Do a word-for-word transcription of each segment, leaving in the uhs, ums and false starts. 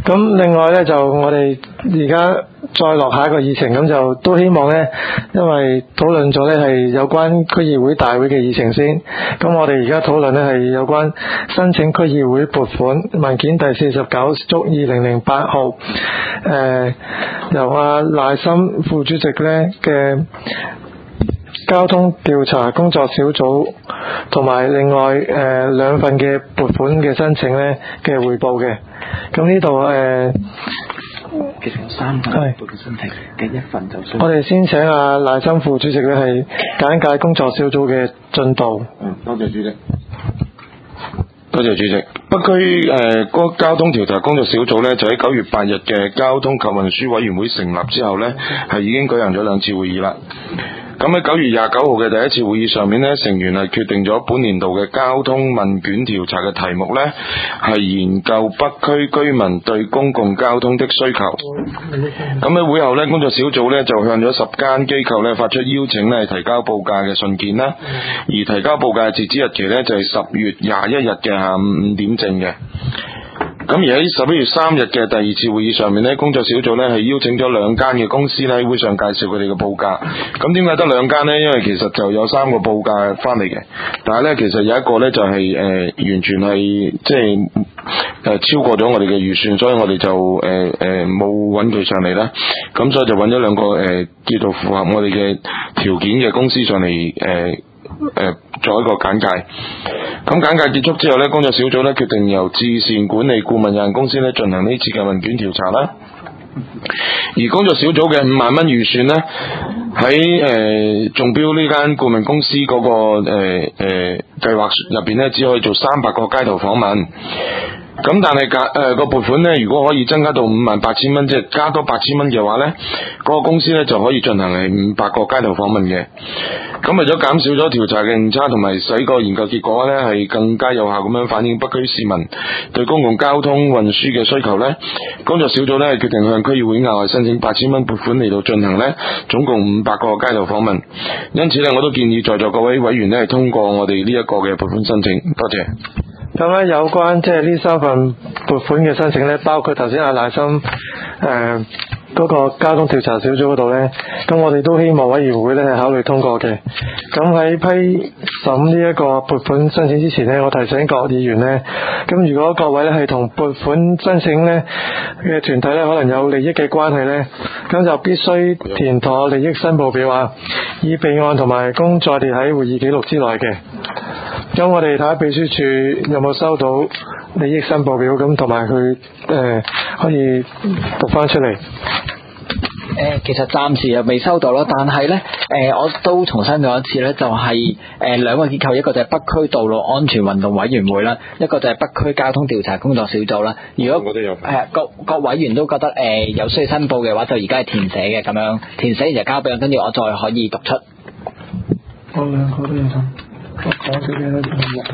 咁另外咧就我哋而家再落下一個議程，咁就都希望咧，因為討論咗咧係有關區議會大會嘅議程先，咁我哋而家討論咧係有關申請區議會撥款文件第四十九觸二零零八號，誒、呃、由阿賴森副主席咧嘅交通調查工作小組同埋另外誒兩、呃、份嘅撥款嘅申請咧嘅匯報嘅，咁呢度誒其實有三份撥款申請嘅一份就算。 我哋先請阿賴森副主席咧係簡介工作小組嘅進度。 嗯，多謝主席。多謝主席。北區誒嗰交通調查工作小組呢，就喺九月八日嘅交通及運輸委員會成立之後呢，係已經舉行咗兩次會議啦。咁喺九月廿九號嘅第一次會議上面呢，成員係決定咗本年度嘅交通問卷調查嘅題目呢，係研究北區居民對公共交通的需求。咁喺會後呢，工作小組呢就向咗十間機構呢發出邀請呢提交報價嘅信件啦。而提交報價截止日期呢，就係十月廿一日嘅下午五點正嘅。咁而喺十一月三日嘅第二次會議上面呢，工作小組呢係邀請咗兩間嘅公司呢喺會上介紹佢哋嘅報價。咁點解得兩間呢？因為其實就有三個報價翻嚟嘅，但係呢，其實有一個呢就係、是、誒、呃、完全係即係誒超過咗我哋嘅預算，所以我哋就誒誒冇揾佢上嚟啦。咁所以就揾咗兩個誒、呃、叫做符合我哋嘅條件嘅公司上嚟誒。呃誒、呃，做一個簡介。咁簡介結束之後呢，工作小組呢決定由至善管理顧問有限公司呢進行呢次嘅問卷調查啦。而工作小組嘅五萬蚊預算呢，喺誒中標呢間顧問公司嗰、那個誒誒計劃入邊呢，只可以做三百個街頭訪問。咁但係價誒個撥款呢，如果可以增加到五萬八千蚊，即係加多八千蚊嘅話呢，嗰、那個公司呢就可以進行係五百個街頭訪問嘅。咁為咗減少咗調查嘅誤差，同埋使個研究結果呢係更加有效咁樣反映北區市民對公共交通運輸嘅需求呢，工作小組呢決定向區議會額外申請八千蚊撥款嚟到進行呢總共五百個街頭訪問。因此呢，我都建議在座各位委員呢係通過我哋呢一個嘅撥款申請。多謝。 咁咧有關即係呢三份撥款嘅申請咧，包括頭先阿賴森誒嗰個交通調查小組嗰度咧，咁我哋都希望委員會咧係考慮通過嘅。咁喺批審呢一個撥款申請之前咧，我提醒各議員咧，咁如果各位咧係同撥款申請咧嘅團體咧可能有利益嘅關係咧，咁就必須填妥利益申報表啊，以備案同埋供載列喺會議記錄之內嘅。咁我哋睇下秘書處有冇收到利益申報表，咁同埋佢誒可以讀翻出嚟。 誒，其實暫時又未收到咯，但係咧誒，我都重申咗一次咧，就係誒兩個機構，一個就係北區道路安全運動委員會啦，一個就係北區交通調查工作小組啦。如果誒各各委員都覺得誒、呃、有需要申報嘅話，就而家係填寫嘅，咁樣填寫就交俾我，跟住我再可以讀出。 我兩個都有申。我講咗嘅都唔用，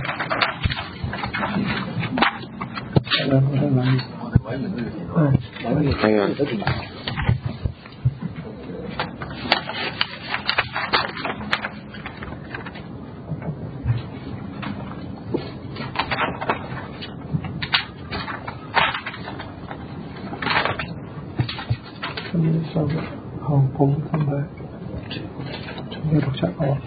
兩個都揾，我哋委員都要填，嗯，委員係啊，都填埋。咁收嘅後報分配，仲有六七個。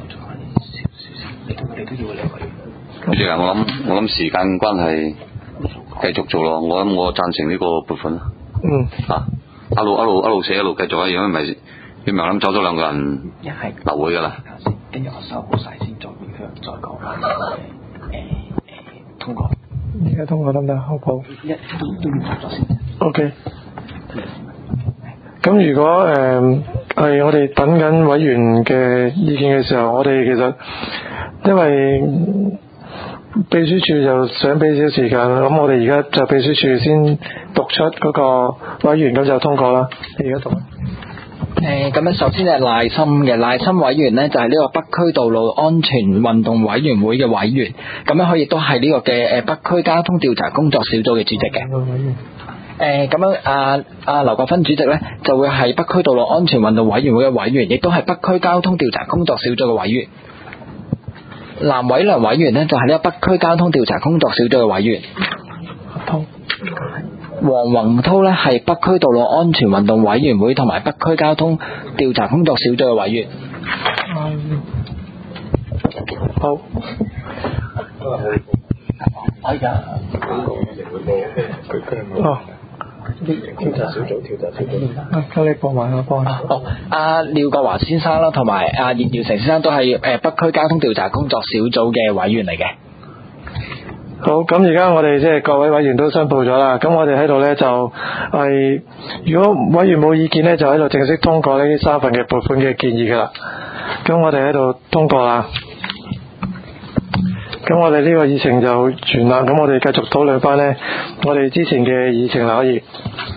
主席啊，我諗我諗時間關係繼續做咯，我諗我贊成呢個撥款。 嗯。 啊，一路一路一路寫一路繼續啊，如果唔係，你咪諗走咗兩個人流會噶啦。 跟住我收好晒先，再再講翻誒誒通過。 而家通過得唔得？好報。 一都都要做咗先。 O K。咁如果誒係、呃、我哋等緊委員嘅意見嘅時候，我哋其實因為秘書處就想俾少少時間，咁我哋而家就秘書處先讀出嗰個委員，咁就通過啦。你而家讀。 誒咁樣首先係賴森嘅賴森委員呢，就係、是、呢個北區道路安全運動委員會嘅委員，咁樣佢亦都係呢個嘅誒北區交通調查工作小組嘅主席嘅。誒咁樣啊啊劉國勳主席呢，就會係北區道路安全運動委員會嘅委員，亦都係北區交通調查工作小組嘅委員。藍偉良委員呢，就係、是、呢個北區交通調查工作小組嘅委員。 黃宏濤咧係北區道路安全運動委員會同埋北區交通調查工作小組嘅委員。 嗯，好。 可以㗎。 哦。 調查小組，調查小組。 啊，咁你播埋我幫下。 哦，阿廖國華先生啦，同埋阿葉耀成先生都係誒北區交通調查工作小組嘅委員嚟嘅。 好，咁而家我哋即係各位委員都申報咗啦，咁我哋喺度呢，就係、如果委員冇意見呢，就喺度正式通過呢三份嘅撥款嘅建議噶啦。咁我哋喺度通過啦。咁我哋呢個議程就完啦，咁我哋繼續討論翻呢，我哋之前嘅議程啦，可以。